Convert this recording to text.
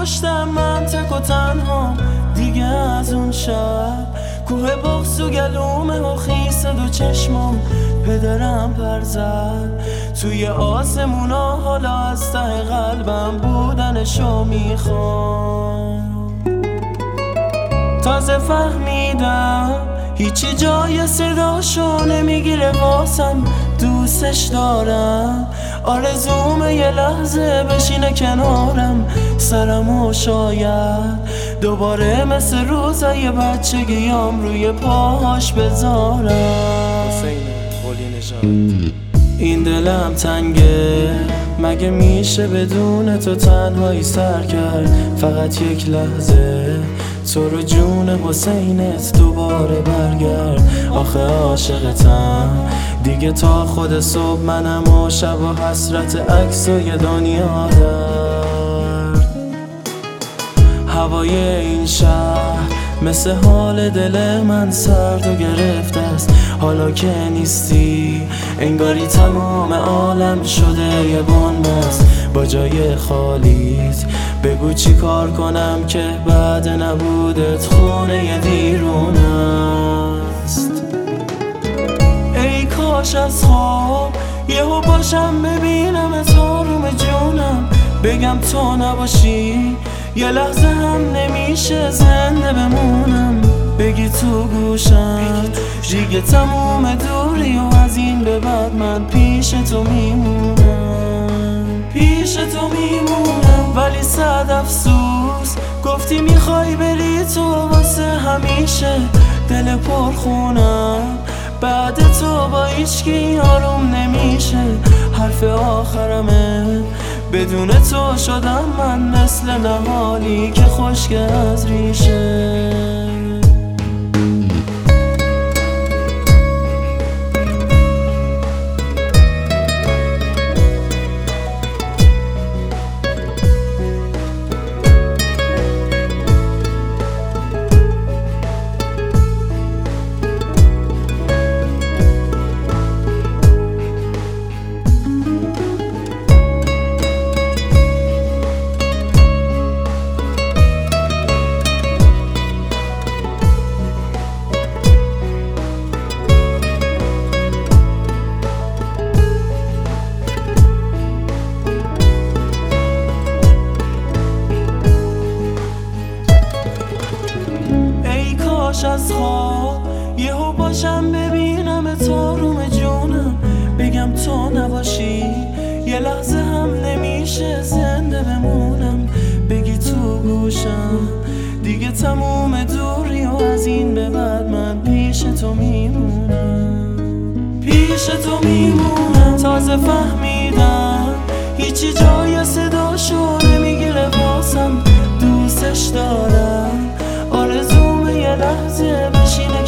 پشتم من تک و تنها دیگه از اون شب. کوه بغض و گلومه و خیسه دو چشمام پدرم پر زد توی آسمونا. حالا از ته قلبم بودنشو میخوام. تازه فهمیدم هیچی جای صداشو نمیگیره واسم. دوستش دارم آرزومه یه لحظه بشینه کنارم. سرمو شاید دوباره مثل روزای بچگیام روی پاهاش بذارم. این دلم تنگه مگه میشه بدون تو تنهایی سر کرد. فقط یک لحظه تو رو جون حسینت دوباره برگرد. آخه عاشقتم دیگه تا خود صبح منم و شب و حسرت عکس و یه دنیا درد. هوای این شهر مثل حال دل من سرد و گرفته است. حالا که نیستی انگاری تمام عالم شده یه بن‌بست با جای خالیت. بگو چی کار کنم که بعد نبودت خونه ی دیرون است. ای کاش از خواب یهو باشم ببینم تو روم جونم. بگم تو نباشی یه لحظه هم نمیشه زنده بمونم. بگی تو گوشم دیگه تموم دوری و از این به بعد من پیش تو میمونم. پیش تو میمونم ولی صد افسوس گفتی میخوای بری تو واسه همیشه. دل پرخونم بعد تو با هیچکی آروم نمیشه. حرف آخرمه بدون تو شدم من مثل نهالی که خشک از ریشه. از خواب یهو باشم ببینم تو روم جونم. بگم تو نباشی یه لحظه هم نمیشه زنده بمونم. بگی تو گوشم دیگه تموم دوری و از این به بعد من پیش تو میمونم. پیش تو میمونم. تازه فهمیدم هیچی جای صداشو نمیگیره واسم. دوستش دارم آرزومه یه لحظه بشینه